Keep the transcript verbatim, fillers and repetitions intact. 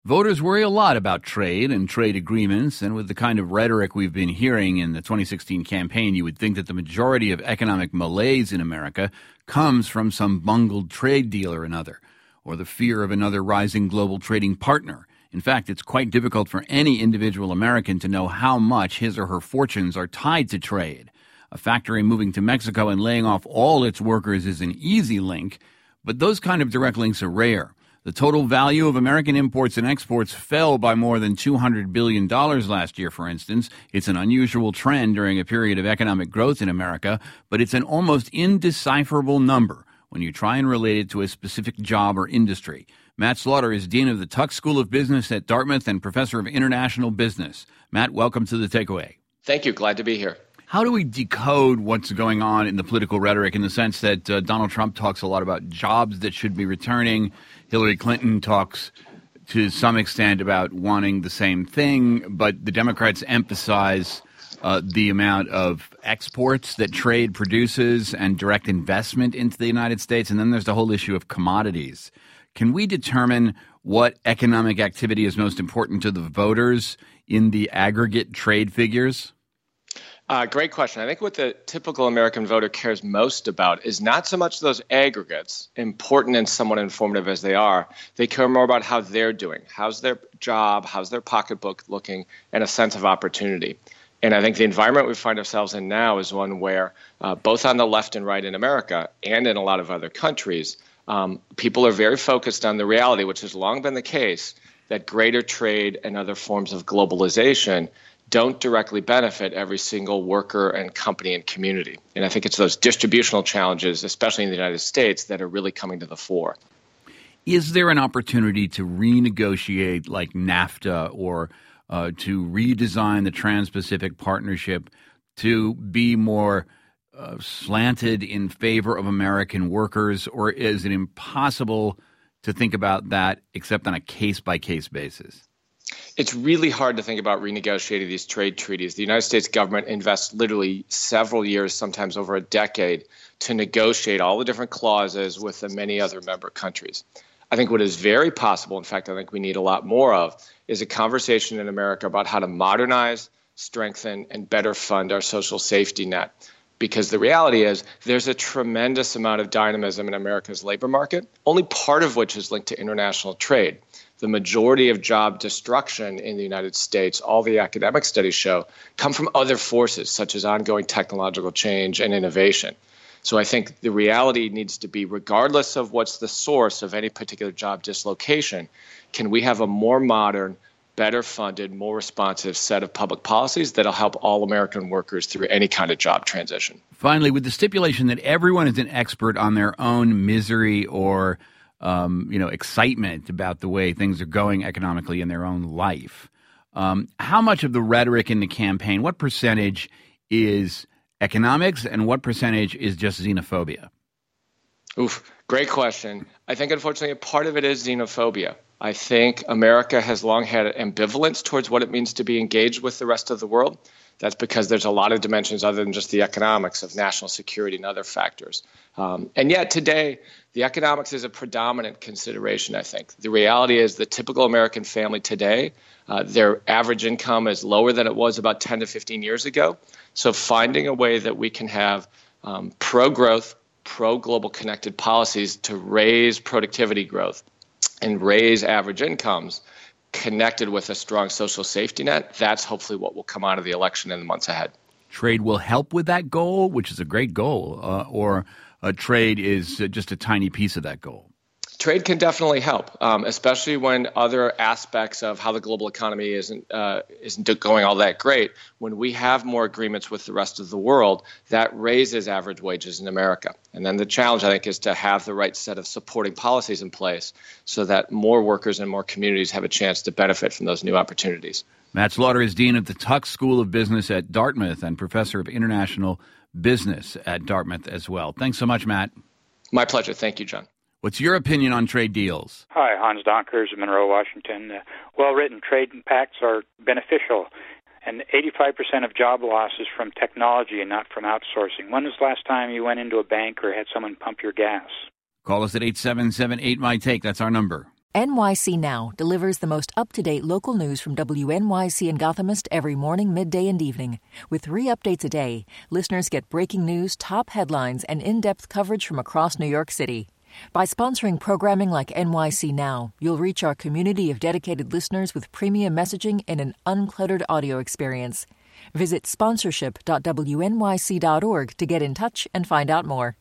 Voters worry a lot about trade and trade agreements, and with the kind of rhetoric we've been hearing in the twenty sixteen campaign, you would think that the majority of economic malaise in America comes from some bungled trade deal or another, or the fear of another rising global trading partner. In fact, it's quite difficult for any individual American to know how much his or her fortunes are tied to trade. A factory moving to Mexico and laying off all its workers is an easy link, but those kind of direct links are rare. The total value of American imports and exports fell by more than two hundred billion dollars last year, for instance. It's an unusual trend during a period of economic growth in America, but it's an almost indecipherable number when you try and relate it to a specific job or industry. Matt Slaughter is Dean of the Tuck School of Business at Dartmouth and Professor of International Business. Matt, welcome to The Takeaway. Thank you. Glad to be here. How do we decode what's going on in the political rhetoric in the sense that uh, Donald Trump talks a lot about jobs that should be returning? Hillary Clinton talks to some extent about wanting the same thing, but the Democrats emphasize uh, the amount of exports that trade produces and direct investment into the United States. And then there's the whole issue of commodities. Can we determine what economic activity is most important to the voters in the aggregate trade figures? Uh, great question. I think what the typical American voter cares most about is not so much those aggregates, important and somewhat informative as they are. They care more about how they're doing. How's their job? How's their pocketbook looking? And a sense of opportunity. And I think the environment we find ourselves in now is one where uh, both on the left and right in America and in a lot of other countries, um, people are very focused on the reality, which has long been the case, that greater trade and other forms of globalization don't directly benefit every single worker and company and community. And I think it's those distributional challenges, especially in the United States, that are really coming to the fore. Is there an opportunity to renegotiate like NAFTA or uh, to redesign the Trans-Pacific Partnership to be more uh, slanted in favor of American workers, or is it impossible to think about that except on a case-by-case basis? It's really hard to think about renegotiating these trade treaties. The United States government invests literally several years, sometimes over a decade, to negotiate all the different clauses with the many other member countries. I think what is very possible, in fact, I think we need a lot more of, is a conversation in America about how to modernize, strengthen, and better fund our social safety net. Because the reality is there's a tremendous amount of dynamism in America's labor market, only part of which is linked to international trade. The majority of job destruction in the United States, all the academic studies show, come from other forces such as ongoing technological change and innovation. So I think the reality needs to be, regardless of what's the source of any particular job dislocation, can we have a more modern, better funded, more responsive set of public policies that'll help all American workers through any kind of job transition? Finally, with the stipulation that everyone is an expert on their own misery or Um, you know, excitement about the way things are going economically in their own life. Um, how much of the rhetoric in the campaign, what percentage is economics and what percentage is just xenophobia? Oof, great question. I think, unfortunately, a part of it is xenophobia. I think America has long had ambivalence towards what it means to be engaged with the rest of the world. That's because there's a lot of dimensions other than just the economics of national security and other factors. Um, and yet today, the economics is a predominant consideration, I think. The reality is the typical American family today, uh, their average income is lower than it was about ten to fifteen years ago. So finding a way that we can have um, pro-growth, pro-global connected policies to raise productivity growth and raise average incomes connected with a strong social safety net, that's hopefully what will come out of the election in the months ahead. Trade will help with that goal, which is a great goal, uh, or uh, trade is uh, just a tiny piece of that goal? Trade can definitely help, um, especially when other aspects of how the global economy isn't uh, isn't going all that great. When we have more agreements with the rest of the world, that raises average wages in America. And then the challenge, I think, is to have the right set of supporting policies in place so that more workers and more communities have a chance to benefit from those new opportunities. Matt Slaughter is Dean of the Tuck School of Business at Dartmouth and Professor of International Business at Dartmouth as well. Thanks so much, Matt. My pleasure. Thank you, John. What's your opinion on trade deals? Hi, Hans Donkers of Monroe, Washington. Uh, well-written trade pacts are beneficial, and eighty-five percent of job loss is from technology and not from outsourcing. When was the last time you went into a bank or had someone pump your gas? Call us at eight seven seven eight, M Y T A K E. That's our number. N Y C Now delivers the most up-to-date local news from W N Y C and Gothamist every morning, midday, and evening. With three updates a day, listeners get breaking news, top headlines, and in-depth coverage from across New York City. By sponsoring programming like N Y C Now, you'll reach our community of dedicated listeners with premium messaging and an uncluttered audio experience. Visit sponsorship dot W N Y C dot org to get in touch and find out more.